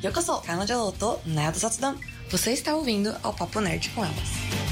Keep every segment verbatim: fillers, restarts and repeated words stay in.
Yokoso, Kanojou to Nerd Satsudan. Você está ouvindo ao Papo Nerd com elas.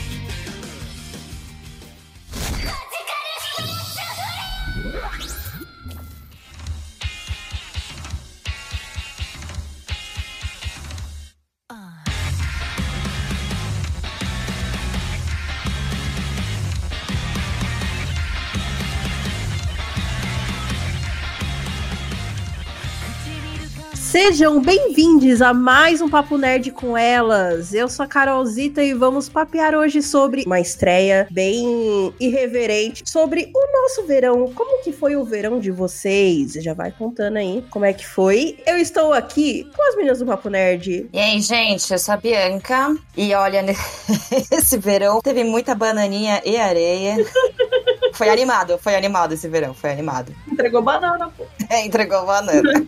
Sejam bem-vindos a mais um Papo Nerd com elas. Eu sou a Carolzita e vamos papear hoje sobre uma estreia bem irreverente, sobre o nosso verão. Como que foi o verão de vocês? Já vai contando aí como é que foi. Eu estou aqui com as meninas do Papo Nerd. E aí, gente, eu sou a Bianca e olha, esse verão teve muita bananinha e areia. Foi animado, foi animado esse verão, foi animado. Entregou banana, pô. É, entregou banana.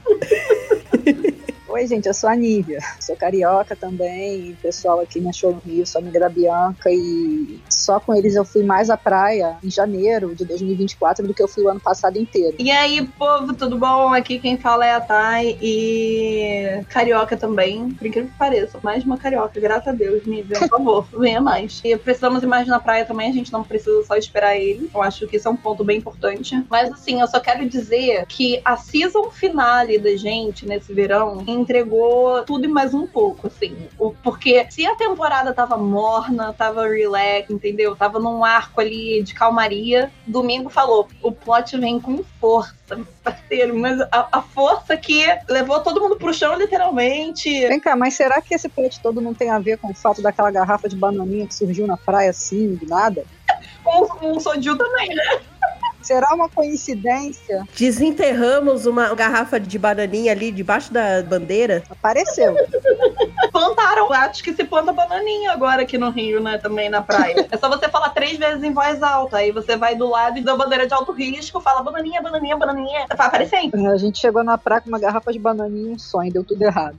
Oi, gente, eu sou a Nívia, sou carioca também, o pessoal aqui me achou no Rio, sou amiga da Bianca e só com eles eu fui mais à praia em janeiro de dois mil e vinte e quatro do que eu fui o ano passado inteiro. E aí, povo, tudo bom? Aqui quem fala é a Thay e carioca também, por incrível que pareça, mais uma carioca, graças a Deus, Nívia, por favor, venha mais. E precisamos ir mais na praia também, a gente não precisa só esperar ele, eu acho que isso é um ponto bem importante. Mas assim, eu só quero dizer que a season finale da gente nesse verão entregou tudo e mais um pouco, assim. Porque se a temporada tava morna, tava relax, entendeu? Tava num arco ali de calmaria, domingo falou, o plot vem com força, parceiro, mas a, a força que levou todo mundo pro chão, literalmente. Vem cá, mas será que esse plot todo não tem a ver com o fato daquela garrafa de bananinha que surgiu na praia assim, do nada? Com, com o soju também, né? Será uma coincidência? Desenterramos uma garrafa de bananinha ali debaixo da bandeira. Apareceu. Plantaram, acho que se planta bananinha agora aqui no Rio, né, também na praia. É só você falar três vezes em voz alta, aí você vai do lado e da bandeira de alto risco, fala bananinha, bananinha, bananinha, vai aparecendo. A gente chegou na praia com uma garrafa de bananinha e um sonho, deu tudo errado.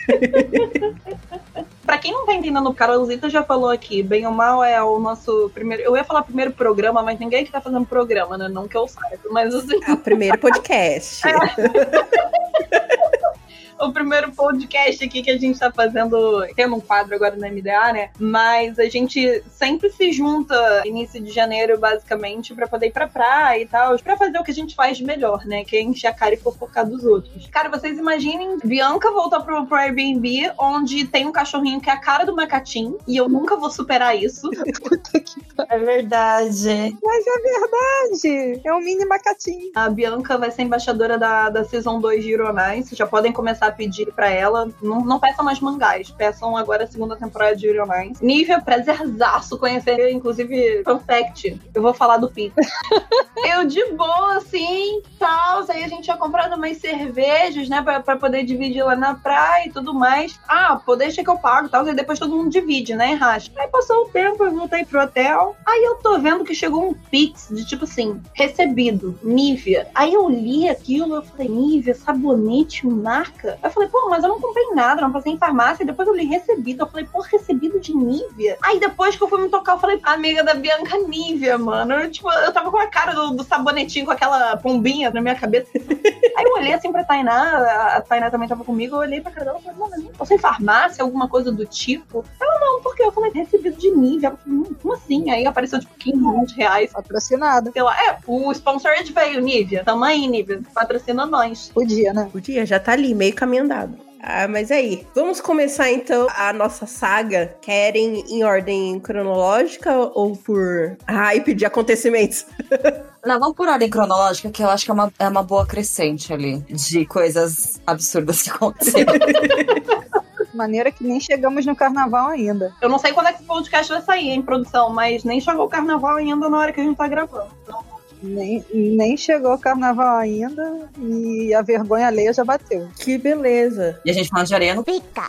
Pra quem não tá entendendo, o Carolzita já falou aqui, bem ou mal é o nosso primeiro... Eu ia falar primeiro programa, mas ninguém que tá fazendo programa, né? Não que eu saiba, mas assim... É o primeiro podcast. É. O primeiro podcast aqui que a gente tá fazendo, tendo um quadro agora no M D A, né? Mas a gente sempre se junta início de janeiro, basicamente, pra poder ir pra praia e tal, pra fazer o que a gente faz de melhor, né? Que é encher a cara e fofocar dos outros. Cara, vocês imaginem, Bianca voltar pro, pro Airbnb, onde tem um cachorrinho que é a cara do Macatim, e eu nunca vou superar isso. É verdade. Mas é verdade! É um mini macatinho. A Bianca vai ser embaixadora da, da Season dois de Yuri on Ice, já podem começar a pedir pra ela, não, não peçam mais mangás, peçam agora a segunda temporada de Yuri on Ice. Nívia, prazerzaço conhecer, inclusive, fun fact, eu vou falar do Pix. Eu de boa, assim, tal, aí a gente tinha comprado umas cervejas, né, pra, pra poder dividir lá na praia e tudo mais. Ah, pô, deixa que eu pago, tal, e depois todo mundo divide, né, racha. Aí passou o tempo, eu voltei pro hotel, aí eu tô vendo que chegou um Pix de tipo assim, recebido, Nívia. Aí eu li aquilo, eu falei, Nívia, sabonete marca? Eu falei, pô, mas eu não comprei nada, não passei em farmácia. E depois eu li recebido. Eu falei, pô, recebido de Nívia? Aí depois que eu fui me tocar, eu falei, amiga da Bianca Nívia, mano. Eu, tipo, eu tava com a cara do, do sabonetinho, com aquela pombinha na minha cabeça. Aí eu olhei assim pra Tainá, a Tainá também tava comigo, eu olhei pra cara dela e falei, mano, não passei em farmácia, alguma coisa do tipo? Ela, não, porque eu falei, recebido de Nívia. Ela falou, hum, como assim? Aí apareceu, tipo, quinze, vinte reais. Patrocinada. Sei lá, é, o sponsored veio, Nívia. Tamo aí, Nívia. Patrocina nós. Podia, né? Podia, já tá ali, meio caminho andado. Ah, mas aí, vamos começar então a nossa saga. Querem em ordem cronológica ou por hype de acontecimentos? Não, vamos por ordem cronológica, que eu acho que é uma, é uma boa crescente ali, de coisas absurdas que aconteceram. Maneira que nem chegamos no carnaval ainda. Eu não sei quando é que esse podcast vai sair em produção, mas nem chegou o carnaval ainda na hora que a gente tá gravando. Então... Nem, nem chegou o carnaval ainda e a vergonha alheia já bateu. Que beleza. E a gente falando de areia no pica.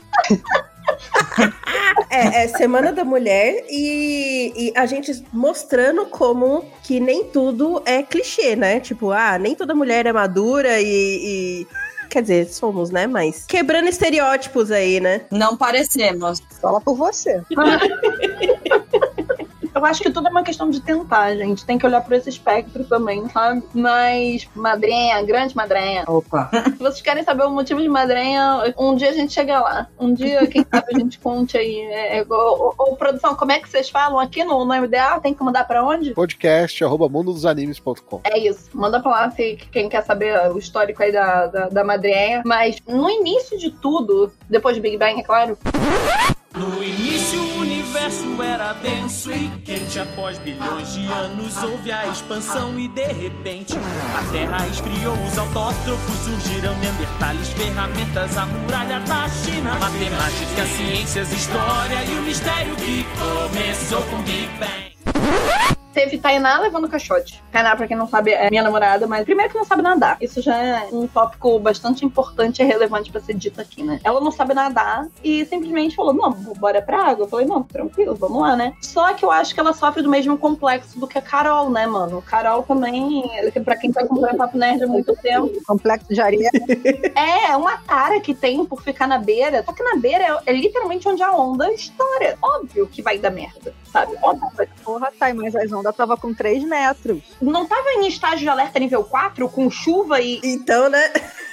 É, é Semana da Mulher e, e a gente mostrando como que nem tudo é clichê, né? Tipo, ah, nem toda mulher é madura e... e... Quer dizer, somos, né? Mas quebrando estereótipos aí, né? Não parecemos. Fala por você. Eu acho que tudo é uma questão de tentar, gente. Tem que olhar por esse espectro também, sabe? Mas, madrinha, grande madrinha. Opa. Se vocês querem saber o motivo de madrinha, um dia a gente chega lá. Um dia, quem sabe, a gente conte aí. É, é, ou, ou, produção, como é que vocês falam aqui no, no M D A? Tem que mandar pra onde? Podcast, arroba mundo dos animes ponto com. É isso. Manda pra lá se quem quer saber o histórico aí da, da, da madrinha. Mas no início de tudo, depois do Big Bang, é claro. No início o universo era denso e quente. Após bilhões de anos houve a expansão e de repente a Terra esfriou, os autótrofos surgiram, neandertales, ferramentas, a muralha da China, matemática, ciências, história e o mistério que começou com Big Bang. Teve Tainá levando caixote. Tainá, pra quem não sabe, é minha namorada, mas primeiro que não sabe nadar. Isso já é um tópico bastante importante e relevante pra ser dito aqui, né? Ela não sabe nadar e simplesmente falou, não, bora pra água. Eu falei, não, tranquilo, vamos lá, né? Só que eu acho que ela sofre do mesmo complexo do que a Carol, né, mano? Carol também, pra quem tá acompanhando o Papo Nerd há muito tempo. Complexo de areia. É, uma tara que tem por ficar na beira. Só que na beira é, é literalmente onde a onda estoura. Óbvio que vai dar merda, sabe? Óbvio. Porra, tá, mas as ondas tava com três metros. Não tava em estágio de alerta nível quatro, com chuva e... Então, né?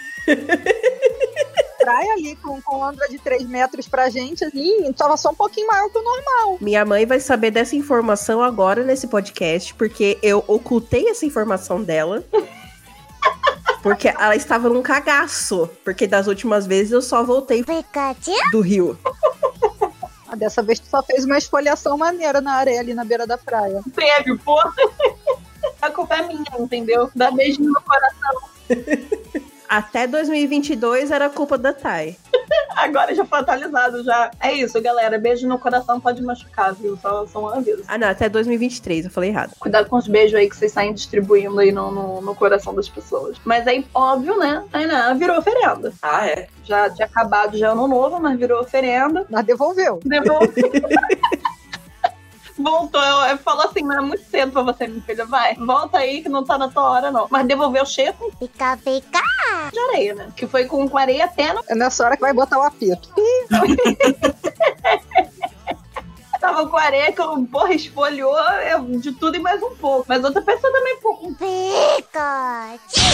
Praia ali com, com onda de três metros pra gente, assim, tava só um pouquinho maior que o normal. Minha mãe vai saber dessa informação agora nesse podcast, porque eu ocultei essa informação dela. Porque ela estava num cagaço. Porque das últimas vezes eu só voltei do rio. Dessa vez tu só fez uma esfoliação maneira na areia ali na beira da praia. Teve, porra. A culpa é minha, entendeu? Dá beijo no meu coração. Até dois mil e vinte e dois era culpa da Thay. Agora já foi atualizado, já. É isso, galera. Beijo no coração pode machucar, viu? Só, só um aviso. Ah, não. Até dois mil e vinte e três, eu falei errado. Cuidado com os beijos aí que vocês saem distribuindo aí no, no, no coração das pessoas. Mas aí, óbvio, né? Aí, né? Virou oferenda. Ah, é? Já tinha acabado já ano novo, mas virou oferenda. Mas devolveu. Devolveu. Voltou, eu falou assim, não é muito cedo pra você, minha filha, vai, volta aí que não tá na tua hora, não. Mas devolveu o cheiro Fica, fica. de areia, né? Que foi com areia até no... É nessa hora que vai botar o apito. Tava com areia que eu, porra, esfoliou de tudo e mais um pouco. Mas outra pessoa também, pouco. Fica.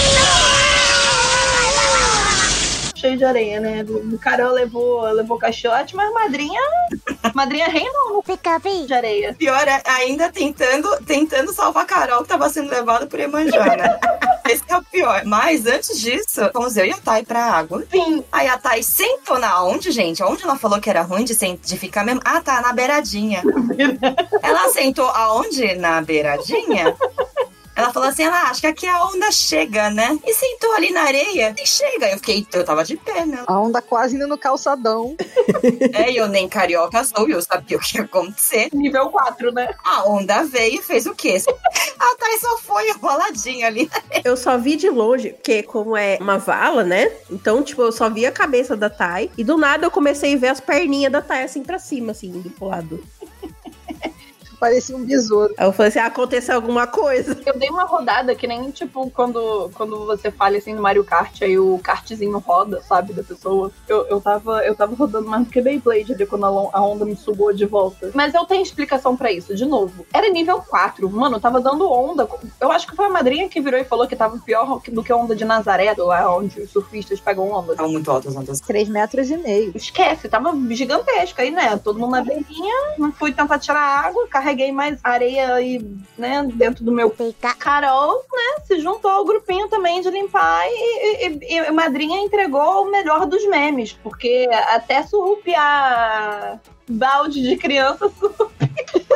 Cheio de areia, né? O Carol levou, levou caixote, mas madrinha... Madrinha reinou Fica, fica. de areia. Pior, ainda tentando, tentando salvar a Carol, que tava sendo levada por Iemanjá, né? Esse é o pior. Mas antes disso, fomos eu e a Thay pra água. Sim. Aí a Thay sentou na onde, gente? Onde ela falou que era ruim de, sent... de ficar mesmo? Ah, tá, na beiradinha. Ela sentou aonde? Na beiradinha? Ela falou assim, ela acha que aqui a onda chega, né? E sentou ali na areia e chega. Eu fiquei, eu tava de pé, né? A onda quase indo no calçadão. É, eu nem carioca sou, eu sabia o que ia acontecer. Nível quatro, né? A onda veio e fez o quê? A Thay só foi enroladinha ali. Eu só vi de longe, porque como é uma vala, né? Então, tipo, eu só vi a cabeça da Thay. E do nada eu comecei a ver as perninhas da Thay assim pra cima, assim, indo pro lado. Parecia um besouro. Aí eu falei assim, ah, aconteceu alguma coisa. Eu dei uma rodada que nem, tipo, quando, quando você fala assim no Mario Kart, aí o kartzinho roda, sabe, da pessoa. Eu, eu, tava, eu tava rodando mais do que Beyblade ali quando a onda me sugou de volta. Mas eu tenho explicação pra isso, de novo. Era nível quatro, mano, tava dando onda. Eu acho que foi a madrinha que virou e falou que tava pior do que a onda de Nazaré, lá onde os surfistas pegam onda. Estavam muito altas as ondas. Três metros e meio. Esquece, tava gigantesca aí, né? Todo mundo na beirinha, não fui tentar tirar água, carreguei mais areia aí, né, dentro do meu... Fica. Carol, né, se juntou ao grupinho também de limpar e, e, e a madrinha entregou o melhor dos memes, porque até surrupiar balde de criança surrupia.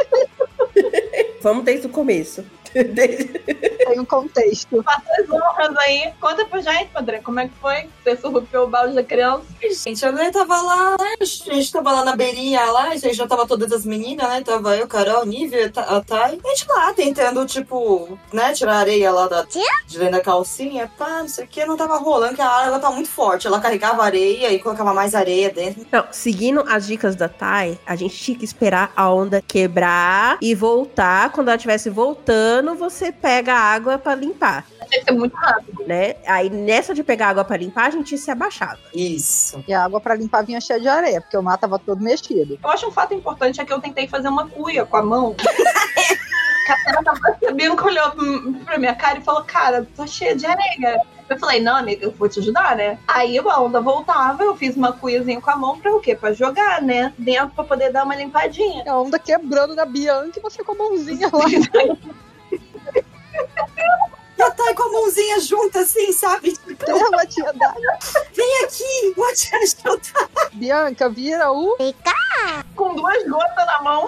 Vamos desde o começo. Tem um contexto. Faça as honras aí. Conta pra gente, Padre, como é que foi? Você surrupiou o balde da criança? Gente, a mulher tava lá, né? A gente tava lá na beirinha lá, a gente já tava todas as meninas, né? Tava eu, Carol, Nívia, a Thay. A gente lá tentando, tipo, né? Tirar a areia lá da, de dentro da calcinha. Pá, não sei o que. Não tava rolando, que a água tava muito forte. Ela carregava areia e colocava mais areia dentro. Não, seguindo as dicas da Thay, a gente tinha que esperar a onda quebrar e voltar. Quando ela estivesse voltando, você pega a água pra limpar. tinha que ser muito rápido. Né? Aí nessa de pegar água pra limpar, a gente se abaixava. Isso. E a água pra limpar vinha cheia de areia, porque o mar tava todo mexido. Eu acho um fato importante é que eu tentei fazer uma cuia com a mão. A Catarina tava sabendo que olhou pra minha cara e falou, cara, tô cheia de areia. Eu falei, não, amiga, eu vou te ajudar, né? Aí a onda voltava, eu fiz uma cuiazinha com a mão pra o quê? Pra jogar, né? Dentro pra poder dar uma limpadinha. A onda quebrando na Bianca e você com a mãozinha lá. Já tá com a mãozinha junta, assim, sabe? Tipo, Tem uma tia da... vem aqui, vou te ajudar. Bianca, vira o... Com duas gotas na mão.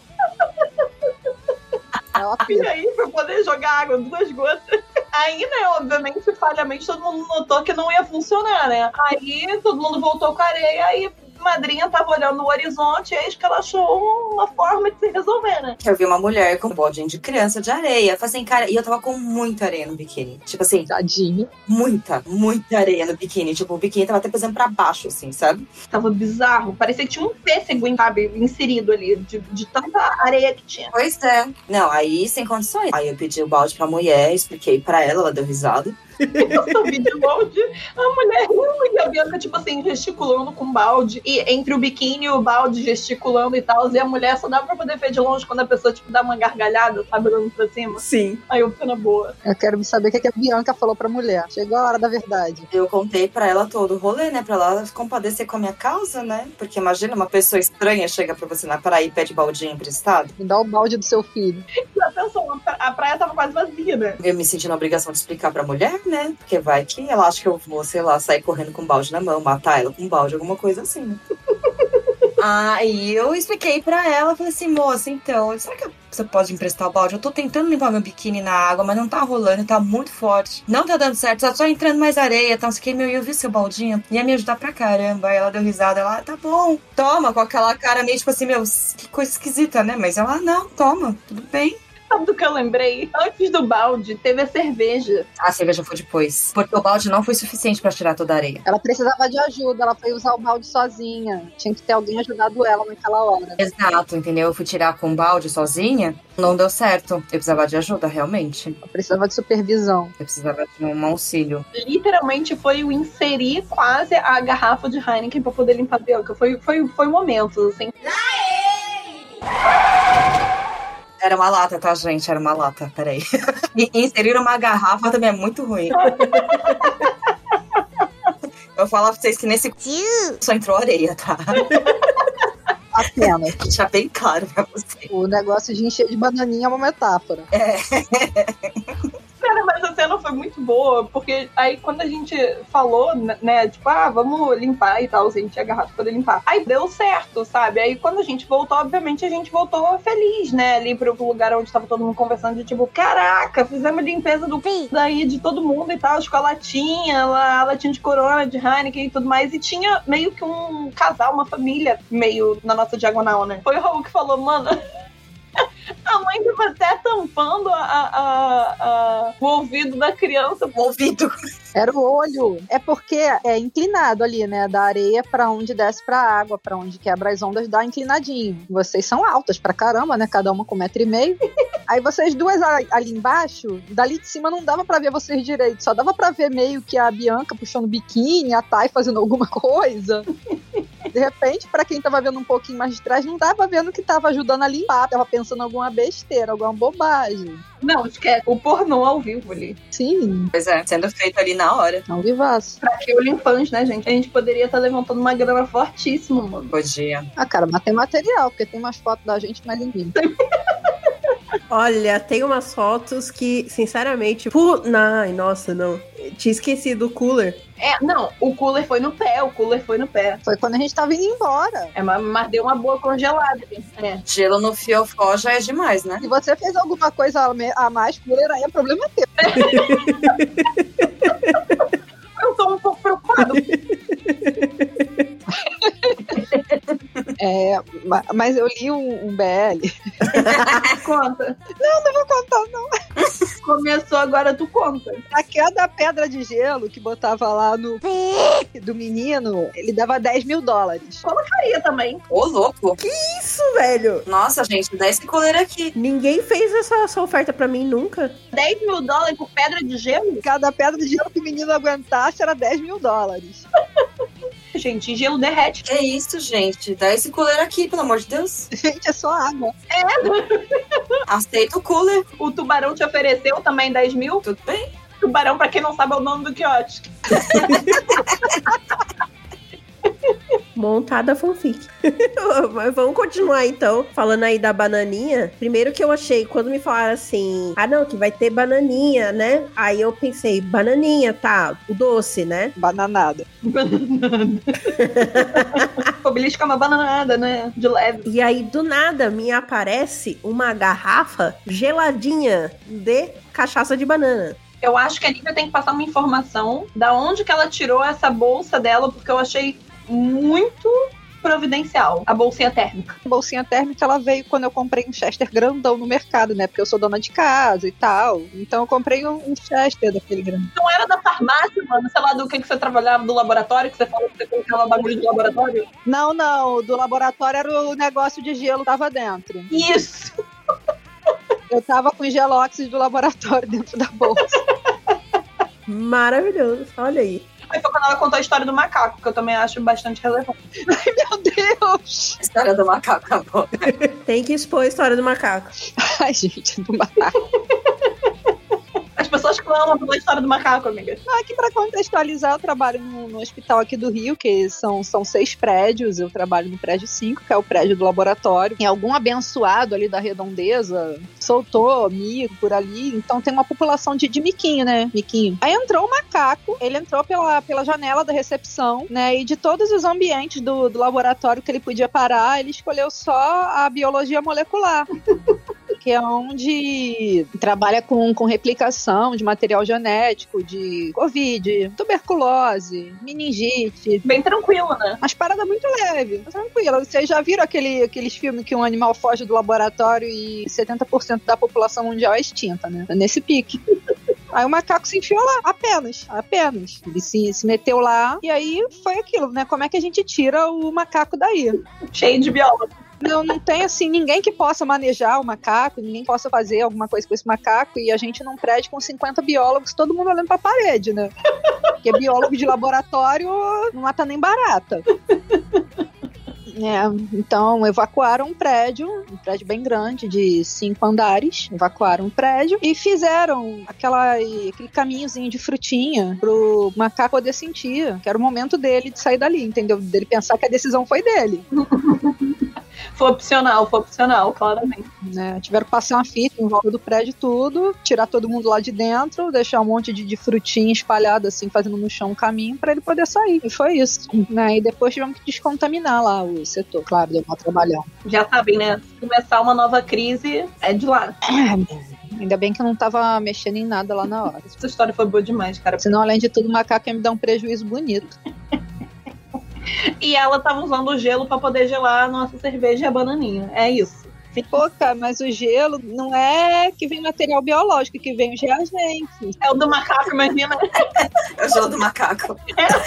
Ela E aí, pra poder jogar água, duas gotas. Aí, né, obviamente, falhamente, todo mundo notou que não ia funcionar, né? Aí, todo mundo voltou com a areia, aí madrinha tava olhando no horizonte, eis que ela achou uma forma de se resolver, né? Eu vi uma mulher com um baldinho de criança de areia. Eu falei assim, cara, e eu tava com muita areia no biquíni. Tipo assim, Tadinho. muita, muita areia no biquíni. Tipo, o biquíni tava até pesando pra baixo, assim, sabe? Tava bizarro. Parecia que tinha um pêssego, sabe, inserido ali, de, de tanta areia que tinha. Pois é. Não, aí sem condições. Aí eu pedi o balde pra mulher, expliquei pra ela, ela deu risada. Eu só vi de balde, a mulher riu e a Bianca, tipo assim, gesticulando com o balde. E entre o biquíni e o balde gesticulando e tal. E a mulher só dá pra poder ver de longe quando a pessoa, tipo, dá uma gargalhada, sabe, olhando pra cima. Sim. Aí eu fico na boa. Eu quero saber o que, que a Bianca falou pra mulher. Chegou a hora da verdade. Eu contei pra ela todo o rolê, né? Pra ela compadecer com a minha causa, né? Porque imagina, uma pessoa estranha chega pra você na praia e pede baldinho emprestado. Me dá o balde do seu filho. Já pensou, a pra- a praia tava quase vazia, né? Eu me senti na obrigação de explicar pra mulher, né? Porque vai que ela acha que eu vou, sei lá, sair correndo com um balde na mão, matar ela com um balde, alguma coisa assim, né? Aí eu expliquei pra ela, falei assim, moça, então, será que você pode emprestar o balde? Eu tô tentando limpar meu biquíni na água, mas não tá rolando, tá muito forte. Não tá dando certo, só tá entrando mais areia, tá? Que meu, eu vi seu baldinho, ia me ajudar pra caramba. Aí ela deu risada, ela, ah, tá bom, toma, com aquela cara meio tipo assim, meu, que coisa esquisita, né? Mas ela, não, toma, tudo bem. Sabe do que eu lembrei? Antes do balde, teve a cerveja. A cerveja foi depois, porque o balde não foi suficiente pra tirar toda a areia. Ela precisava de ajuda, ela foi usar o balde sozinha. Tinha que ter alguém ajudado ela naquela hora. Exato, entendeu? Eu fui tirar com o balde sozinha, não deu certo. Eu precisava de ajuda, realmente. Ela precisava de supervisão. Eu precisava de um auxílio. Literalmente foi o inserir quase a garrafa de Heineken pra poder limpar a Bianca. Foi, foi, foi momentos, assim. Era uma lata, tá, gente? Era uma lata, peraí. E inserir uma garrafa também é muito ruim. Eu falo pra vocês que nesse só entrou areia, tá? Apenas. Deixar bem claro pra vocês. O negócio de encher de bananinha é uma metáfora. É. Cara, mas a cena foi muito boa, porque aí quando a gente falou, né, tipo, ah, vamos limpar e tal, a gente tinha a garrafa pra poder limpar. Aí deu certo, sabe? Aí quando a gente voltou, obviamente a gente voltou feliz, né, ali pro lugar onde tava todo mundo conversando, de tipo, caraca, fizemos limpeza do daí de todo mundo e tal, com a latinha, a latinha de Corona, de Heineken e tudo mais, e tinha meio que um casal, uma família meio na nossa diagonal, né? Foi o Raul que falou, mano... A mãe tava até tampando a, a, a, o ouvido da criança. O ouvido. Era o olho. É porque é inclinado ali, né? Da areia pra onde desce pra água, pra onde quebra as ondas, dá inclinadinho. Vocês são altas pra caramba, né? Cada uma com um metro e meio. Aí vocês duas ali embaixo, dali de cima não dava pra ver vocês direito. Só dava pra ver meio que a Bianca puxando biquíni, a Thay fazendo alguma coisa. De repente, pra quem tava vendo um pouquinho mais de trás, não tava vendo que tava ajudando a limpar. Tava pensando em alguma besteira, alguma bobagem. Não, esquece. O pornô ao vivo ali. Sim. Pois é, sendo feito ali na hora. Ao vivaço. Pra que o Limpans, né, gente? A gente poderia estar levantando uma grana fortíssima, mano. Podia. Ah, cara, mas tem material, porque tem umas fotos da gente, mas ninguém. Olha, tem umas fotos que, sinceramente, pu... Ai, nossa, não. Tinha esquecido o cooler. É, não, o cooler foi no pé, o cooler foi no pé. Foi quando a gente tava indo embora. É, mas, mas deu uma boa congelada. É. Gelo no fiofó já é demais, né? Se você fez alguma coisa a mais, cooler aí é problema teu. Eu tô um pouco preocupado. É, mas eu li um, um B L. Conta. Não, não vou contar, não. Começou, agora tu conta. Aquela pedra de gelo que botava lá no do menino, ele dava dez mil dólares. Colocaria também. Ô, louco. Isso! isso, velho? Nossa, gente, dá esse coleiro aqui. Ninguém fez essa, essa oferta pra mim nunca. dez mil dólares por pedra de gelo? Cada pedra de gelo que o menino aguentasse era dez mil dólares. Gente, gelo derrete. Que isso, gente? Dá esse cooler aqui, pelo amor de Deus. Gente, é só água. Aceita o cooler. O tubarão te ofereceu também dez mil? Tudo bem? Tubarão, pra quem não sabe, é o nome do quiosque. Montada fanfic. Mas vamos continuar então, falando aí da bananinha. Primeiro que eu achei, quando me falaram assim, ah não, que vai ter bananinha, né? Aí eu pensei, bananinha, tá, o doce, né? Bananada. Bananada. O belisco é uma bananada, né? De leve. E aí, do nada, me aparece uma garrafa geladinha de cachaça de banana. Eu acho que a Nívia tem que passar uma informação da onde que ela tirou essa bolsa dela, porque eu achei muito providencial. A bolsinha térmica. A bolsinha térmica, ela veio quando eu comprei um Chester grandão no mercado, né? Porque eu sou dona de casa e tal. Então eu comprei um, um Chester daquele grande. Não era da farmácia, mano? Sei lá do que, que você trabalhava, do laboratório, que você falou que você colocava bagulho de laboratório? Não, não. Do laboratório era o negócio de gelo que tava dentro. Isso! Eu tava com gelox do laboratório dentro da bolsa. Maravilhoso, olha aí. Aí foi quando ela contou a história do macaco, que eu também acho bastante relevante. Ai, meu Deus! História do macaco, acabou. Tem que expor a história do macaco. Ai, gente, do macaco. As pessoas clamam pela história do macaco, amiga. Não, aqui pra contextualizar, eu trabalho no, no hospital aqui do Rio, que são, são seis prédios. Eu trabalho no prédio cinco, que é o prédio do laboratório. E algum abençoado ali da redondeza soltou mico por ali. Então tem uma população de, de miquinho, né? Miquinho. Aí entrou o macaco, ele entrou pela, pela janela da recepção, né? E de todos os ambientes do, do laboratório que ele podia parar, ele escolheu só a biologia molecular. Que é onde trabalha com, com replicação de material genético, de Covid, tuberculose, meningite. Bem tranquilo, né? Mas parada muito leve, tranquila. Vocês já viram aquele, aqueles filmes que um animal foge do laboratório e setenta por cento da população mundial é extinta, né? É nesse pique. Aí o macaco se enfiou lá, apenas, apenas. Ele se, se meteu lá e aí foi aquilo, né? Como é que a gente tira o macaco daí? Cheio de biólogo. Não, não tem, assim, ninguém que possa manejar o macaco, ninguém possa fazer alguma coisa com esse macaco, e a gente num prédio com cinquenta biólogos, todo mundo olhando pra parede, né? Porque biólogo de laboratório não mata nem barata. É, então evacuaram um prédio, um prédio bem grande, de cinco andares, evacuaram um prédio e fizeram aquela, aquele caminhozinho de frutinha pro macaco poder sentir, que era o momento dele de sair dali, entendeu? Dele pensar que a decisão foi dele. Foi opcional, foi opcional, claramente. Né? Tiveram que passar uma fita em volta do prédio tudo, tirar todo mundo lá de dentro, deixar um monte de, de frutinha espalhada assim, fazendo no chão um caminho pra ele poder sair. E foi isso. Né? E depois tivemos que descontaminar lá o setor. Claro, deu uma trabalhão. Já sabem, né? Se começar uma nova crise, é de lá. Ainda bem que eu não tava mexendo em nada lá na hora. Essa história foi boa demais, cara. Senão, além de tudo, o macaco ia me dar um prejuízo bonito. E ela tava usando o gelo pra poder gelar a nossa cerveja e a bananinha. É isso. Pô, cara, mas o gelo não é que vem material biológico, que vem os reagentes. É o do macaco, imagina. É o gelo do macaco.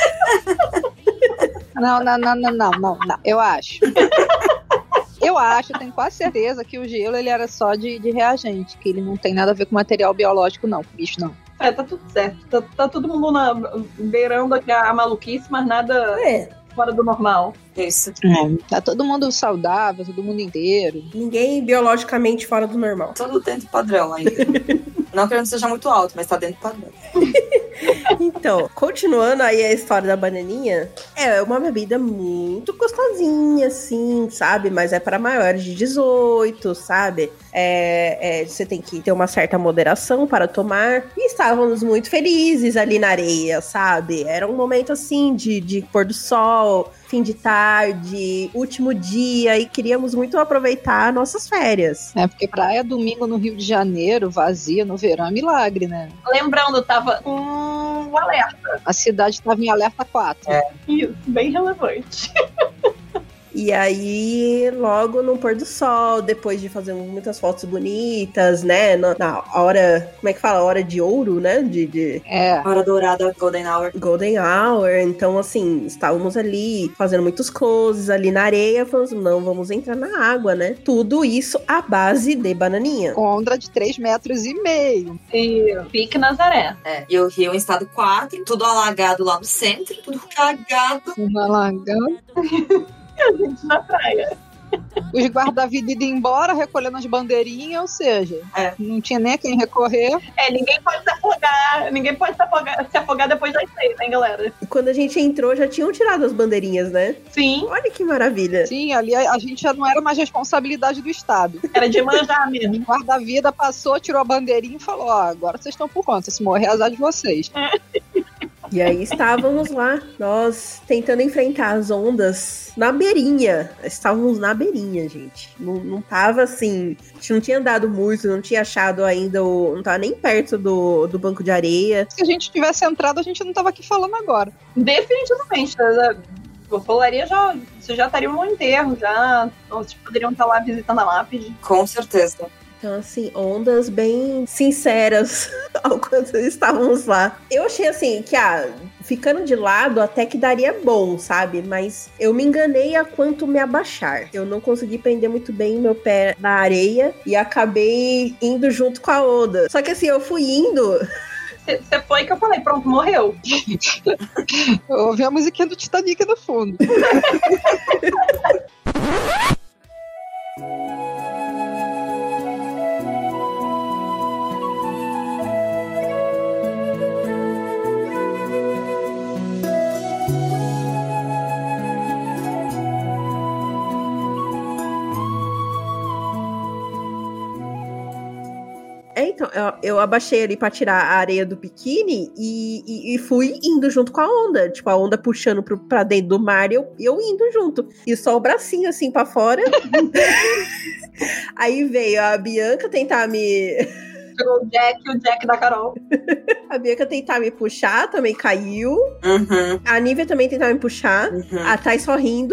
Não, não, não, não, não, não, não. Eu acho. Eu acho, tenho quase certeza que o gelo ele era só de, de reagente, que ele não tem nada a ver com material biológico, não, bicho, não. É, tá tudo certo. Tá, tá todo mundo na, beirando aqui a maluquice, mas nada É. fora do normal. Isso. É, tá todo mundo saudável, todo mundo inteiro. Ninguém biologicamente fora do normal. Tudo dentro do padrão ainda. Não que não seja muito alto, mas tá dentro do padrão. Então, continuando aí a história da bananinha, é uma bebida muito gostosinha, assim, sabe? Mas é para maiores de dezoito, sabe? É, é, você tem que ter uma certa moderação para tomar. E estávamos muito felizes ali na areia, sabe? Era um momento, assim, de, de pôr do sol, fim de tarde, último dia, e queríamos muito aproveitar nossas férias. É, porque praia domingo no Rio de Janeiro, vazia no verão, é milagre, né? Lembrando, tava um alerta. A cidade estava em alerta quatro. É. Isso, bem relevante. E aí, logo no pôr do sol, depois de fazer muitas fotos bonitas, né? Na, na hora, como é que fala? Hora de ouro, né? De, de... É. Hora dourada, Golden Hour. Golden Hour. Então, assim, estávamos ali fazendo muitos closes ali na areia. Falamos, não, vamos entrar na água, né? Tudo isso à base de bananinha. Com onda de três metros e meio. E pique Nazaré. É, e o Rio em estado quatro, tudo alagado lá no centro, tudo cagado. Um alagão. A gente na praia. Os guarda-vida indo embora, recolhendo as bandeirinhas, ou seja, é. não tinha nem a quem recorrer. É, ninguém pode se afogar, ninguém pode se afogar, se afogar depois das seis, hein, galera? E quando a gente entrou, já tinham tirado as bandeirinhas, né? Sim. Olha que maravilha. Sim, ali a, a gente já não era mais responsabilidade do Estado. Era de manjar mesmo. O guarda-vida passou, tirou a bandeirinha e falou, ó, agora vocês estão por conta, se morrer, azar de vocês. E aí estávamos lá, nós tentando enfrentar as ondas na beirinha. Estávamos na beirinha, gente. Não, não tava assim. A gente não tinha andado muito, não tinha achado ainda o. Não tava nem perto do, do banco de areia. Se a gente tivesse entrado, a gente não tava aqui falando agora. Definitivamente. Eu falaria já. Vocês já estariam no enterro, já. Ou vocês poderiam estar lá visitando a lápide. Com certeza. Então, assim, ondas bem sinceras ao quanto estávamos lá. Eu achei, assim, que, ah, ficando de lado até que daria bom, sabe? Mas eu me enganei a quanto me abaixar. Eu não consegui prender muito bem meu pé na areia e acabei indo junto com a onda. Só que, assim, eu fui indo... Você foi que eu falei, pronto, morreu. Eu ouvi a musiquinha do Titanic no fundo. É, então, eu, eu abaixei ali pra tirar a areia do biquíni e, e, e fui indo junto com a onda. Tipo, a onda puxando pro, pra dentro do mar e eu, eu indo junto. E só o bracinho assim pra fora. Aí veio a Bianca tentar me... O Jack, o Jack da Carol. A Bianca tentar me puxar, também caiu. Uhum. A Nívia também tentar me puxar. Uhum. A Thay só rindo.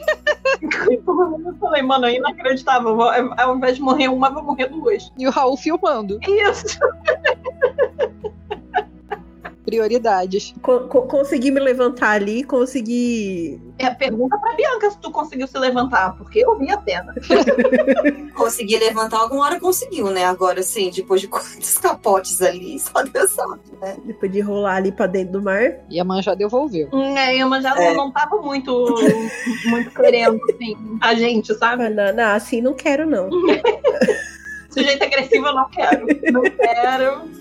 Eu falei, mano, é inacreditável. Vou, ao invés de morrer uma, vou morrer duas. E o Raul filmando. Isso. Prioridades. Co- co- consegui me levantar ali, consegui... É, pergunta pra Bianca se tu conseguiu se levantar, porque eu vi a cena. Consegui levantar alguma hora, conseguiu, né? Agora, sim, depois de quantos capotes ali, só Deus sabe, né? Depois de rolar ali pra dentro do mar. E a mãe já devolveu. É, mas já É. não, não tava muito, muito querendo, assim, a gente, sabe? Ah, não, não, assim não quero, não. Sujeito agressivo eu não quero. Não quero.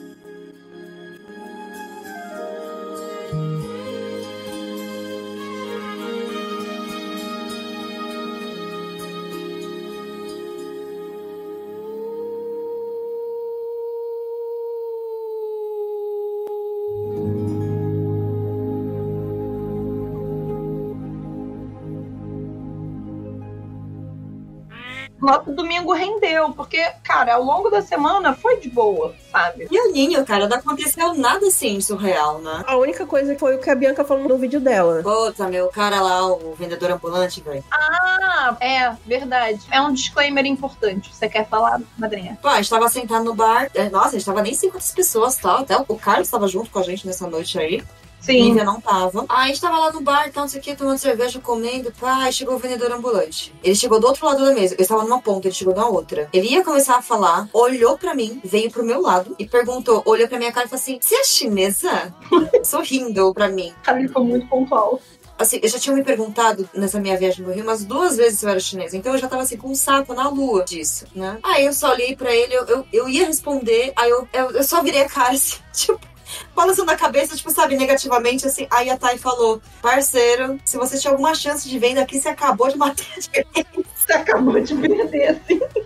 Nosso domingo rendeu, porque, cara, ao longo da semana foi de boa, sabe? E o Ninho, cara, não aconteceu nada assim surreal, né? A única coisa foi o que a Bianca falou no vídeo dela. Puta, meu, o cara lá, o vendedor ambulante, velho. Ah, é, verdade. É um disclaimer importante. Você quer falar, madrinha? Pô, a gente tava sentado no bar. é, Nossa, a gente tava nem cinquenta pessoas e tal. Até o Carlos tava junto com a gente nessa noite aí. Sim. Nívia não tava. Aí a gente tava lá no bar e tal, não sei o que, tomando cerveja, comendo. Pá, aí chegou o vendedor ambulante. Ele chegou do outro lado da mesa. Eu estava numa ponta, ele chegou na outra. Ele ia começar a falar, olhou pra mim, veio pro meu lado e perguntou, olhou pra minha cara e falou assim: você é chinesa? Sorrindo pra mim. Cara, ele foi muito pontual. Assim, eu já tinha me perguntado nessa minha viagem no Rio umas duas vezes se eu era chinesa. Então eu já tava assim com um saco na lua disso, né? Aí eu só olhei pra ele, eu, eu, eu ia responder, aí eu, eu, eu só virei a cara assim, tipo, balançando a cabeça, tipo, sabe, negativamente, assim. Aí a Thay falou: parceiro, se você tinha alguma chance de venda aqui, você acabou de matar a gente. Você acabou de perder, assim.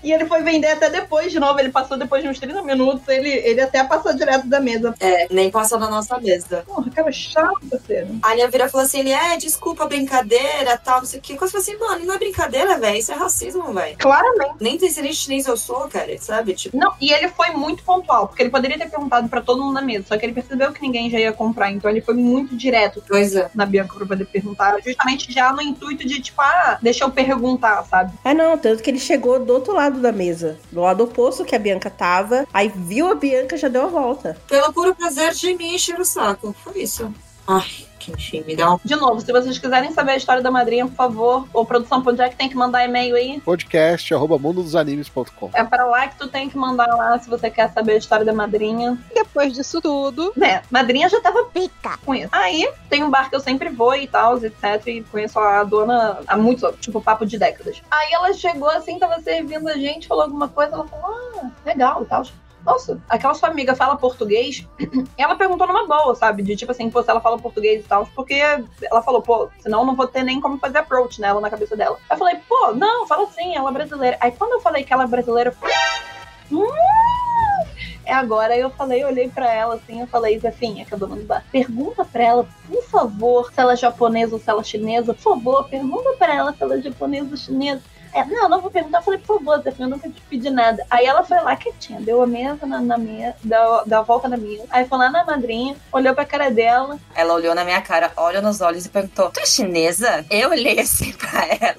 E ele foi vender até depois de novo. Ele passou depois de uns trinta minutos. Ele, ele até passou direto da mesa. É, nem passou na nossa mesa. Porra, cara chato, você. A Ania vira e falou assim, ele, é, desculpa, brincadeira, tal, não sei o que. Quando eu falei assim, mano, não é brincadeira, velho. Isso é racismo, velho. Claramente. Nem descendente chinês eu sou, cara, sabe? Tipo... Não, e ele foi muito pontual, porque ele poderia ter perguntado pra todo mundo na mesa, só que ele percebeu que ninguém já ia comprar, então ele foi muito direto Pois é. na Bianca pra poder perguntar, justamente já no intuito de, tipo, ah, deixa eu perguntar, sabe? É, não, tanto que ele chegou do outro lado da mesa, do lado oposto que a Bianca tava, aí viu a Bianca, já deu a volta. Pelo puro prazer de me encher o saco. Foi isso. Ai, que enfim, me dá um... De novo, se vocês quiserem saber a história da madrinha, por favor, ou produção pra onde é que tem que mandar e-mail aí? Podcast arroba mundo dos animes ponto com. É pra lá que tu tem que mandar lá se você quer saber a história da madrinha. Depois disso tudo, É, madrinha já tava Pica. com isso. Aí, tem um bar que eu sempre vou e tal, etcétera. E conheço a dona há muitos anos, tipo, papo de décadas. Aí ela chegou assim, tava servindo a gente, falou alguma coisa, ela falou, ah, legal e tal. Nossa, aquela sua amiga fala português? Ela perguntou numa boa, sabe? De tipo assim, pô, se ela fala português e tal, porque ela falou, pô, senão eu não vou ter nem como fazer approach nela na cabeça dela. Eu falei, pô, não, fala assim, ela é brasileira. Aí quando eu falei que ela é brasileira, eu falei, hum, é agora. Eu falei, eu olhei pra ela assim, eu falei, Zefinha, que é a dona do bar, pergunta pra ela, por favor, se ela é japonesa ou se ela é chinesa, por favor, pergunta pra ela se ela é japonesa ou chinesa. É, não, não vou perguntar. Eu falei, por favor, Zefinha, eu nunca te pedi nada. Aí ela foi lá quietinha, deu a mesa na, na mesa, deu, deu a volta na mesa. Aí foi lá na madrinha, olhou pra cara dela. Ela olhou na minha cara, olhou nos olhos e perguntou, tu é chinesa? Eu olhei assim pra ela.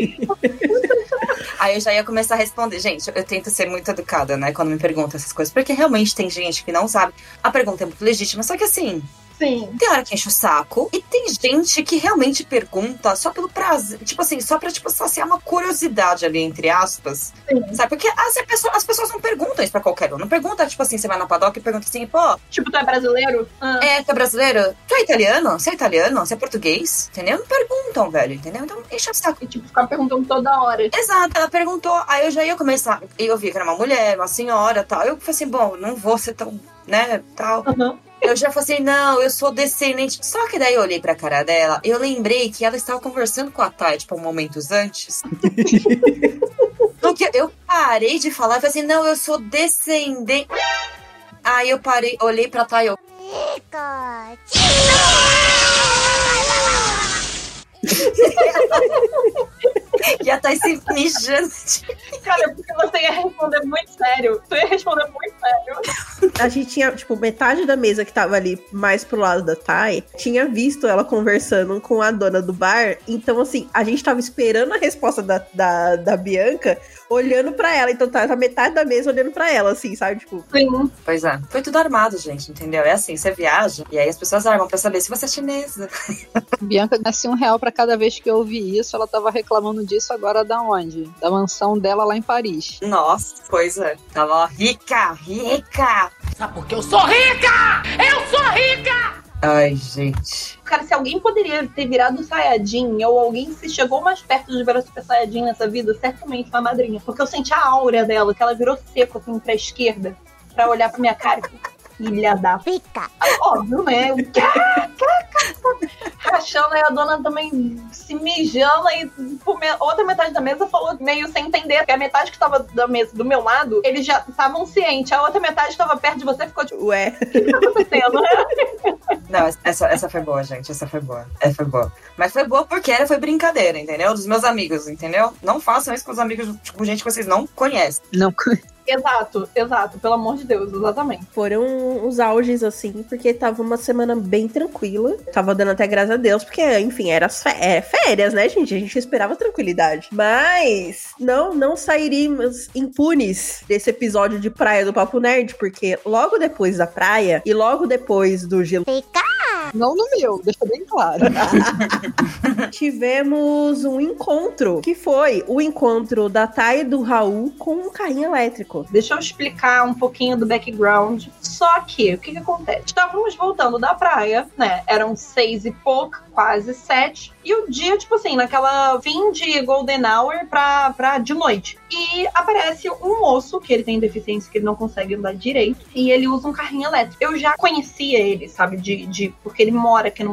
Aí eu já ia começar a responder. Gente, eu tento ser muito educada, né, quando me perguntam essas coisas, porque realmente tem gente que não sabe. A pergunta é muito legítima, só que assim... Sim. Tem hora que enche o saco. E tem gente que realmente pergunta só pelo prazer. Tipo assim, só pra, tipo, saciar uma curiosidade ali, entre aspas. Sim. Sabe? Porque as, pessoas, as pessoas não perguntam isso pra qualquer um. Não pergunta, tipo assim, você vai na padoca e pergunta assim, pô... Tipo, tu é brasileiro? Ah. É, tu é brasileiro? Tu é italiano? Você é italiano? Você é português? Entendeu? Não perguntam, velho, entendeu? Então, enche o saco. E, tipo, ficar perguntando toda hora. Exato, ela perguntou. Aí eu já ia começar. E eu vi que era uma mulher, uma senhora, tal. Eu falei assim, bom, não vou ser tão, né, tal... Uhum. Eu já falei assim, não, eu sou descendente. Só que daí eu olhei pra cara dela, eu lembrei que ela estava conversando com a Thay, tipo, momentos antes. Porque eu parei de falar e falei assim, não, eu sou descendente. Aí eu parei, olhei pra Thay e eu... Pica. E a Thay se mijando. Cara, porque você ia responder muito sério. Tu ia responder muito sério. A gente tinha, tipo, metade da mesa que tava ali mais pro lado da Thay, tinha visto ela conversando com a dona do bar. Então, assim, a gente tava esperando a resposta da, da, da Bianca, olhando pra ela. Então, tá, tá metade da mesa olhando pra ela, assim, sabe? Tipo... Sim. Pois é. Foi tudo armado, gente, entendeu? É assim, você viaja, e aí as pessoas armam pra saber se você é chinesa. Bianca gastou um real pra cada vez que eu ouvi isso. Ela tava reclamando disso agora da onde? Da mansão dela lá em Paris. Nossa, pois é. Tava ó, rica, rica. Sabe por que eu sou rica? Eu sou rica! Ai, gente. Cara, se alguém poderia ter virado Saiyajin, ou alguém se chegou mais perto de virar Super Saiyajin nessa vida, certamente foi a madrinha. Porque eu senti a aura dela, que ela virou seco, assim, pra esquerda, pra olhar pra minha cara e... Filha da... Pica. Óbvio, né? Rachando, aí a dona também se mijando, aí por me... outra metade da mesa falou meio sem entender, porque a metade que tava da mesa do meu lado, eles já estavam cientes, a outra metade que tava perto de você ficou tipo, Ué. o que tá acontecendo? Não, essa, essa foi boa, gente, essa foi boa, essa foi boa. Mas foi boa porque era, foi brincadeira, entendeu? Dos meus amigos, entendeu? Não façam isso com os amigos, tipo, gente que vocês não conhecem. Não. Exato, exato, pelo amor de Deus, exatamente. Foram os auges, assim, porque tava uma semana bem tranquila. Tava dando até graças a Deus, porque, enfim, era férias, né, gente? A gente esperava tranquilidade. Mas não, não sairíamos impunes desse episódio de praia do Papo Nerd, porque logo depois da praia e logo depois do gelo... Pica. Não no meu, deixa bem claro. Tivemos um encontro, que foi o encontro da Thay e do Raul com um carrinho elétrico. Deixa eu explicar um pouquinho do background. Só que, o que que acontece? Estávamos voltando da praia, né? Eram seis e pouco, quase sete. E o dia, tipo assim, naquela fim de golden hour pra, pra de noite. E aparece um moço, que ele tem deficiência, que ele não consegue andar direito. E ele usa um carrinho elétrico. Eu já conhecia ele, sabe? De, de, porque ele mora aqui no meu bairro.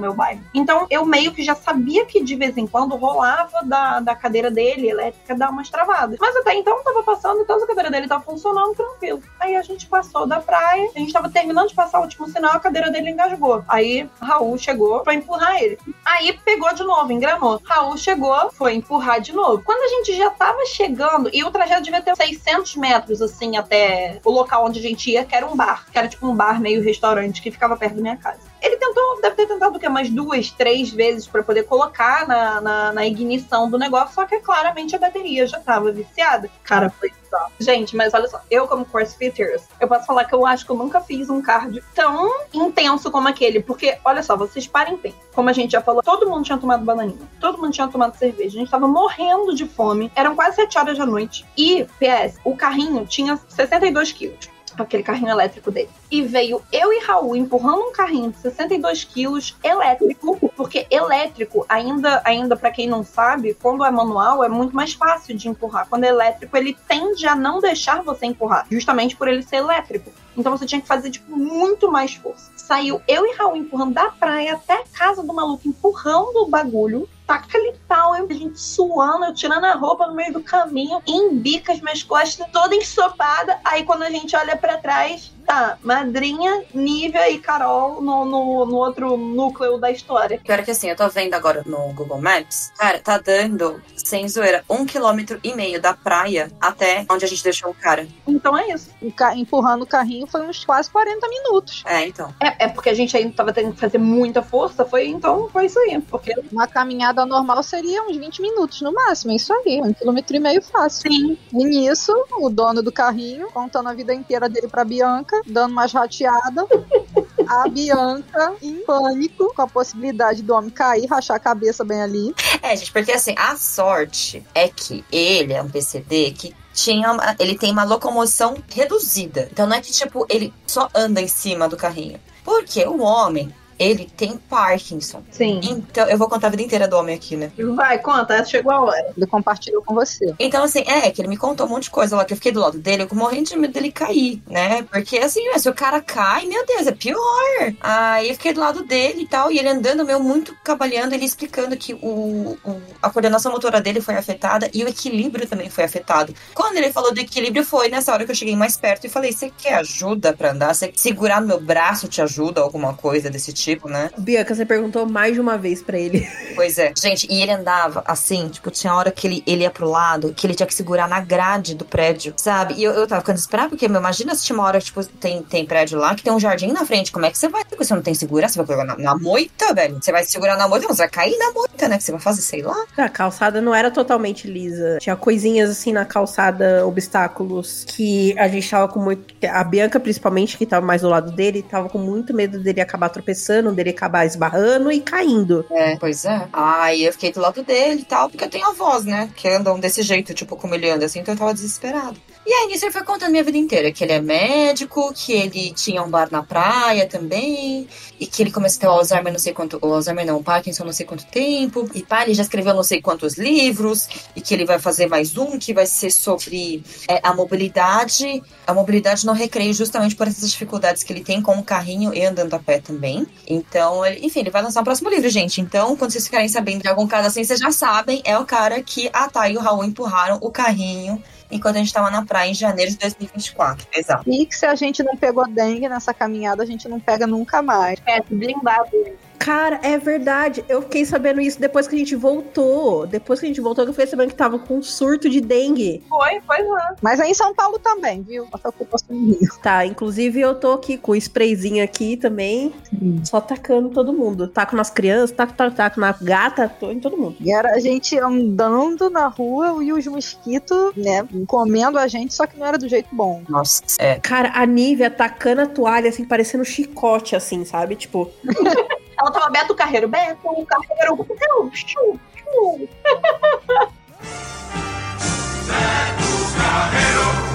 Então eu meio que já sabia que de vez em quando rolava da, da cadeira dele elétrica dar umas travadas. Mas até então tava passando, então a cadeira dele tava funcionando tranquilo. Aí a gente passou da praia, a gente tava terminando de passar o último sinal, a cadeira dele engasgou. Aí Raul chegou pra empurrar ele. Aí pegou de novo, engrenou. Raul chegou, foi empurrar de novo. Quando a gente já tava chegando, e o trajeto devia ter seiscentos metros, assim, até o local onde a gente ia, que era um bar. Que era tipo um bar meio restaurante, que ficava perto da minha casa. Ele tentou, deve ter tentado o quê? Umas duas, três vezes pra poder colocar na, na, na ignição do negócio, só que claramente a bateria já tava viciada. Cara, foi só. Gente, mas olha só, eu como crossfitters, eu posso falar que eu acho que eu nunca fiz um cardio tão intenso como aquele, porque, olha só, vocês parem bem. Como a gente já falou, todo mundo tinha tomado bananinha, todo mundo tinha tomado cerveja, a gente tava morrendo de fome, eram quase sete horas da noite, e, P S, o carrinho tinha sessenta e dois quilos. Aquele carrinho elétrico dele. E veio eu e Raul empurrando um carrinho de sessenta e dois quilos elétrico, porque elétrico, ainda, ainda para quem não sabe, quando é manual é muito mais fácil de empurrar. Quando é elétrico, ele tende a não deixar você empurrar, justamente por ele ser elétrico. Então você tinha que fazer, tipo, muito mais força. Saiu eu e Raul empurrando da praia até a casa do maluco, empurrando o bagulho. Taca-lhe pau, a gente suando, eu tirando a roupa no meio do caminho, embica as minhas costas, toda ensopada. Aí quando a gente olha pra trás, tá, Madrinha, Nívia e Carol no, no, no outro núcleo da história. Pior que assim, eu tô vendo agora no Google Maps, cara, tá dando, sem zoeira, um quilômetro e meio da praia até onde a gente deixou o cara. Então é isso. Empurrando o carrinho foi uns quase quarenta minutos. É, então. É, é porque a gente ainda tava tendo que fazer muita força, foi, então foi isso aí. Porque uma caminhada normal seria uns vinte minutos no máximo, é isso aí, um quilômetro e meio fácil. Sim. E nisso, o dono do carrinho, contando a vida inteira dele pra Bianca, dando umas rateadas, a Bianca em pânico, com a possibilidade do homem cair, rachar a cabeça bem ali. É, gente, porque assim, a sorte é que ele é um P C D que tinha uma, ele tem uma locomoção reduzida. Então não é que, tipo, ele só anda em cima do carrinho. Porque o homem, ele tem Parkinson. Sim. Então, eu vou contar a vida inteira do homem aqui, né? Vai, conta, chegou a hora. Ele compartilhou com você. Então, assim, é, que ele me contou um monte de coisa lá, que eu fiquei do lado dele, eu morrendo de medo dele cair, né? Porque, assim, se o cara cai, meu Deus, é pior. Aí eu fiquei do lado dele e tal, e ele andando, meu, muito cabalhando, ele explicando que o, o, a coordenação motora dele foi afetada e o equilíbrio também foi afetado. Quando ele falou do equilíbrio, foi nessa hora que eu cheguei mais perto e falei, você quer ajuda pra andar? Você segurar no meu braço te ajuda? Alguma coisa desse tipo? Tipo, né? Bianca, você perguntou mais de uma vez pra ele. Pois é. Gente, e ele andava assim, tipo, tinha hora que ele, ele ia pro lado, que ele tinha que segurar na grade do prédio, sabe? E eu, eu tava ficando desesperada, porque, meu, imagina se tinha uma hora, tipo, tem, tem prédio lá que tem um jardim na frente, como é que você vai? Porque você não tem segurança, você vai colocar na, na moita, velho? Você vai segurar na moita, você vai cair na moita, né? Que você vai fazer, sei lá. A calçada não era totalmente lisa. Tinha coisinhas, assim, na calçada, obstáculos, que a gente tava com muito... A Bianca, principalmente, que tava mais do lado dele, tava com muito medo dele acabar tropeçando, dele acabar esbarrando e caindo. É, pois é. Aí eu fiquei do lado dele e tal, porque eu tenho avós, né? Que andam desse jeito, tipo, como ele anda, assim, então eu tava desesperado. E aí, nisso ele foi contando minha vida inteira, que ele é médico, que ele tinha um bar na praia também, e que ele começou a ter o Alzheimer não sei quanto, o Alzheimer não, o Parkinson não sei quanto tempo, e pá, ele já escreveu não sei quantos livros, e que ele vai fazer mais um, que vai ser sobre é, a mobilidade, a mobilidade no recreio, justamente por essas dificuldades que ele tem com o carrinho e andando a pé também. Então, ele, enfim, ele vai lançar o próximo livro, gente. Então, quando vocês ficarem sabendo de algum caso assim, vocês já sabem, é o cara que a Thay e o Raul empurraram o carrinho enquanto a gente tava na praia em janeiro de dois mil e vinte e quatro. Exato. E que se a gente não pegou dengue nessa caminhada, a gente não pega nunca mais. É, blindado. Cara, é verdade. Eu fiquei sabendo isso depois que a gente voltou. Depois que a gente voltou, eu fiquei sabendo que tava com um surto de dengue. Foi, foi lá. Mas aí em São Paulo também, viu? Essa culpa é minha. Tá, inclusive eu tô aqui com o sprayzinho aqui também, hum. só tacando todo mundo. Taco nas crianças, taco, taco, taco na gata, tô em todo mundo. E era a gente andando na rua e os mosquitos, né, comendo a gente, só que não era do jeito bom. Nossa, é. Cara, a Nívia tacando a toalha, assim, parecendo um chicote, assim, sabe? Tipo... Ela tava Beto Carreiro, Beto Carreiro, Beto, chu, chu. Beto Carreiro.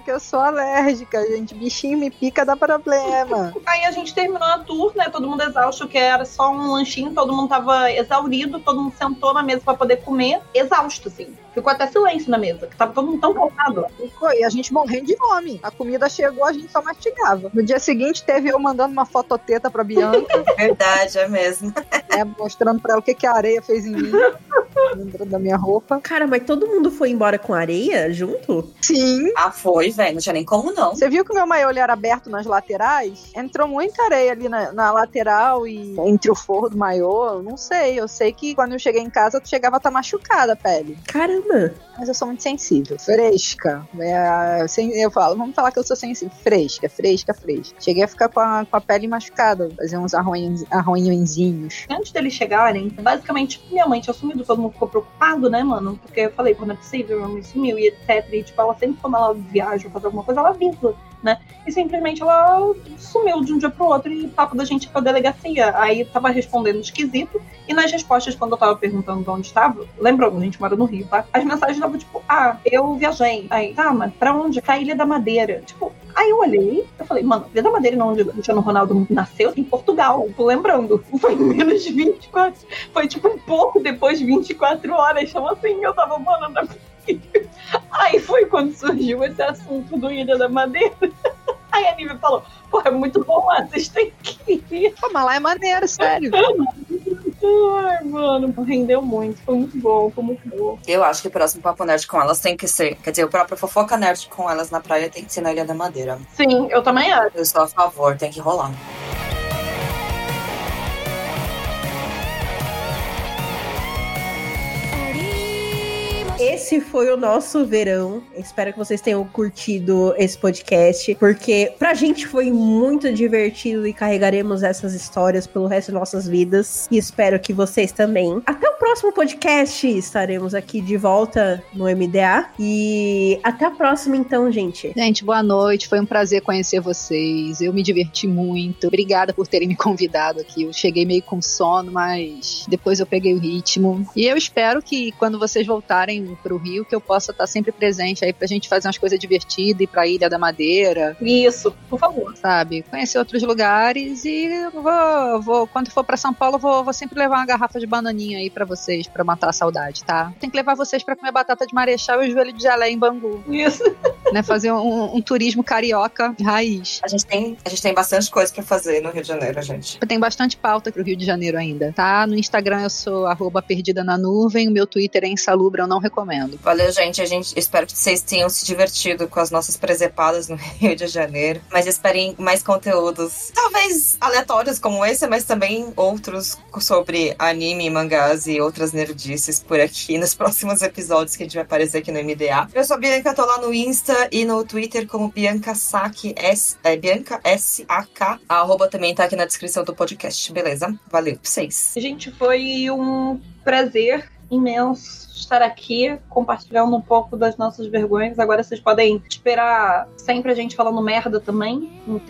que eu sou alérgica, gente. Bichinho me pica, dá problema. Aí a gente terminou a tour, né? Todo mundo exausto, que era só um lanchinho, todo mundo tava exaurido, todo mundo sentou na mesa pra poder comer, exausto, assim. Ficou até silêncio na mesa, que tava todo mundo tão cansado. E a gente morrendo de fome. A comida chegou, a gente só mastigava. No dia seguinte, teve eu mandando uma fototeta pra Bianca. Verdade, é mesmo. É, mostrando pra ela o que, que a areia fez em mim. Dentro da minha roupa. Cara, mas todo mundo foi embora com areia junto? Sim. Ah, foi, velho. Não tinha nem como, não. Você viu que o meu maiô era aberto nas laterais? Entrou muita areia ali na, na lateral e entre o forro do maiô. Não sei. Eu sei que quando eu cheguei em casa, eu chegava a estar machucada a pele. Caramba. Mas eu sou muito sensível. Fresca. É, sem, eu falo, vamos falar que eu sou sensível. Fresca, fresca, fresca. Cheguei a ficar com a, com a pele machucada. Fazer uns arranhões, arranhõezinhos. Antes deles chegarem, basicamente, minha mãe tinha sumido, todo mundo ficou preocupado, né, mano? Porque eu falei, pô, não é possível, minha mãe sumiu e etcétera. E, tipo, ela sempre, quando ela viaja ou faz alguma coisa, ela avisa, né? E simplesmente ela sumiu de um dia pro outro e papo da gente pra delegacia. Aí tava respondendo esquisito. E nas respostas, quando eu tava perguntando de onde estava, lembrou, a gente mora no Rio, tá? As mensagens estavam tipo, ah, eu viajei. Aí, tá, mas pra onde? Pra Ilha da Madeira. Tipo, aí eu olhei, eu falei, mano, Ilha da Madeira não, onde o Cristiano Ronaldo nasceu, em Portugal. Tô lembrando. Foi em menos de vinte e quatro. Foi tipo um pouco depois de vinte e quatro horas. Então assim, eu tava, mano, não é possível. Aí foi quando surgiu esse assunto do Ilha da Madeira. Aí a Nívia falou, pô, é muito bom lá, vocês têm que ir. Pô, mas lá é maneiro, sério. Ai, mano, rendeu muito, foi muito bom, foi muito bom. Eu acho que o próximo Papo Nerd com elas tem que ser, quer dizer, o próprio Fofoca Nerd com elas na praia tem que ser na Ilha da Madeira. Sim, eu também acho. Eu sou a favor, tem que rolar. Esse foi o nosso verão. Espero que vocês tenham curtido esse podcast, porque pra gente foi muito divertido e carregaremos essas histórias pelo resto de nossas vidas. E espero que vocês também. Até o próximo podcast. Estaremos aqui de volta no M D A. E até a próxima, então, gente. Gente, boa noite. Foi um prazer conhecer vocês. Eu me diverti muito. Obrigada por terem me convidado aqui. Eu cheguei meio com sono, mas depois eu peguei o ritmo. E eu espero que quando vocês voltarem pro Rio, que eu possa estar sempre presente aí pra gente fazer umas coisas divertidas, ir pra Ilha da Madeira. Isso, por favor. Sabe? Conhecer outros lugares e eu vou, vou quando for pra São Paulo, eu vou, vou sempre levar uma garrafa de bananinha aí pra vocês, pra matar a saudade, tá? Tem que levar vocês pra comer batata de marechal e o joelho de gelé em Bangu. Isso. Né? Fazer um, um turismo carioca raiz. A gente tem, a gente tem bastante coisa pra fazer no Rio de Janeiro, gente. Tem bastante pauta pro Rio de Janeiro ainda, tá? No Instagram eu sou arroba perdida na nuvem, o meu Twitter é insalubre, eu não recomendo. Valeu, gente. A gente espero que vocês tenham se divertido com as nossas presepadas no Rio de Janeiro. Mas esperem mais conteúdos, talvez aleatórios como esse, mas também outros sobre anime, mangás e outras nerdices por aqui nos próximos episódios que a gente vai aparecer aqui no M D A. Eu sou a Bianca, tô lá no Insta e no Twitter como Bianca Saki, S, é, Bianca S A K. A arroba também tá aqui na descrição do podcast, beleza? Valeu pra vocês. Gente, foi um prazer imenso estar aqui compartilhando um pouco das nossas vergonhas. Agora vocês podem esperar sempre a gente falando merda também,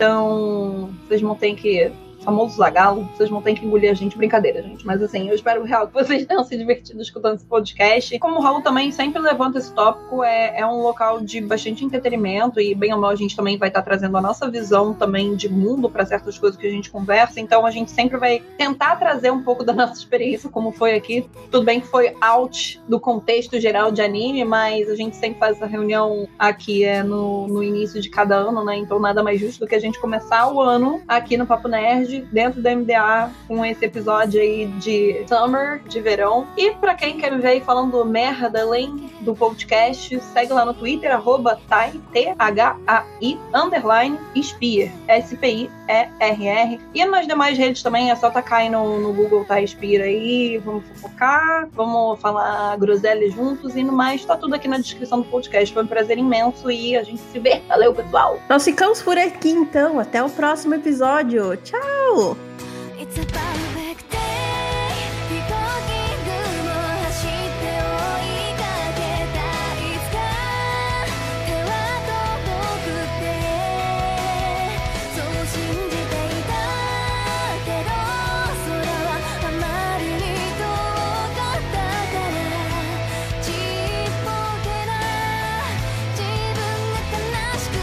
então vocês não tem que famoso zagalo, vocês não têm que engolir a gente, brincadeira, gente, mas assim, eu espero real que vocês tenham se divertido escutando esse podcast. Como o Raul também sempre levanta esse tópico, é, é um local de bastante entretenimento e bem ou mal a gente também vai estar trazendo a nossa visão também de mundo para certas coisas que a gente conversa, então a gente sempre vai tentar trazer um pouco da nossa experiência, como foi aqui. Tudo bem que foi out do contexto geral de anime, mas a gente sempre faz essa reunião aqui é no, no início de cada ano, né, então nada mais justo do que a gente começar o ano aqui no Papo Nerd, dentro do M D A, com esse episódio aí de Summer, de verão. E pra quem quer me ver aí falando merda além do podcast, segue lá no Twitter, arroba Thai, T H A I, underline, Spear, S P I E R R. E nas demais redes também, é só tacar aí no, no Google Thai Spear aí, vamos fofocar, vamos falar groselha juntos e no mais, tá tudo aqui na descrição do podcast. Foi um prazer imenso e a gente se vê. Valeu, pessoal! Nós ficamos por aqui, então. Até o próximo episódio. Tchau! It's a perfect day. 飛行機雲を走って追いかけたいつか手は遠くてそう信じていたけど空はあまりに遠かったからちっぽけな自分が悲しく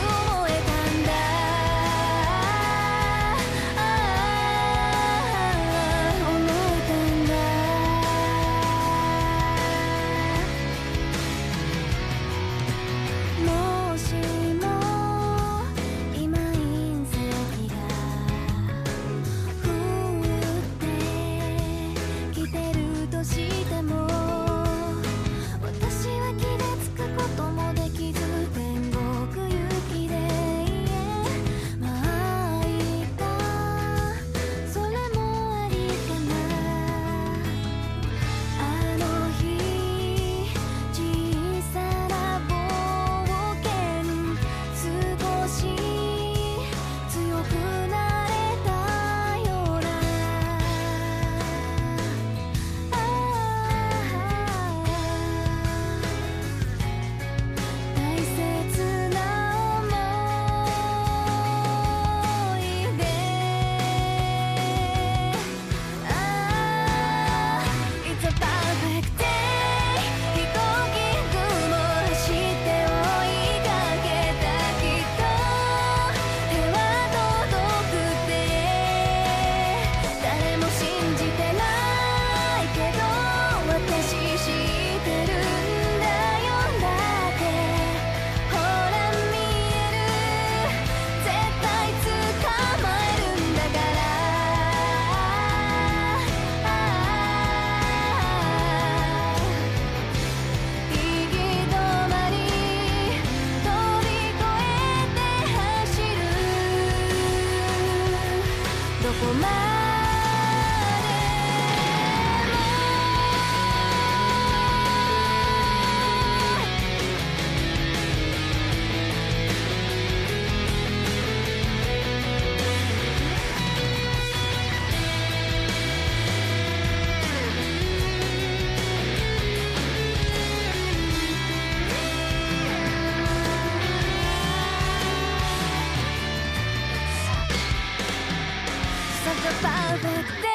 こまでSuch a perfect day